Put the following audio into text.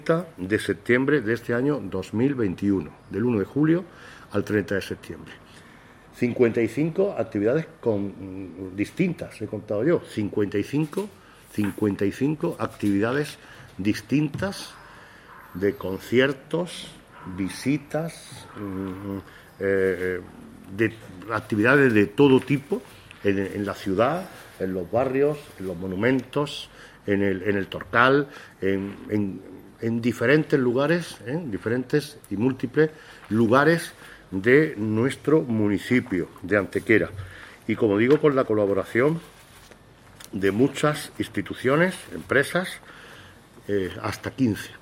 de septiembre de este año 2021, del 1 de julio al 30 de septiembre. 55 actividades distintas, he contado yo, 55 actividades distintas de conciertos, visitas, de actividades de todo tipo en la ciudad, en los barrios, en los monumentos, en el Torcal, en diferentes lugares, diferentes y múltiples lugares de nuestro municipio de Antequera. Y como digo, con la colaboración de muchas instituciones, empresas, hasta 15.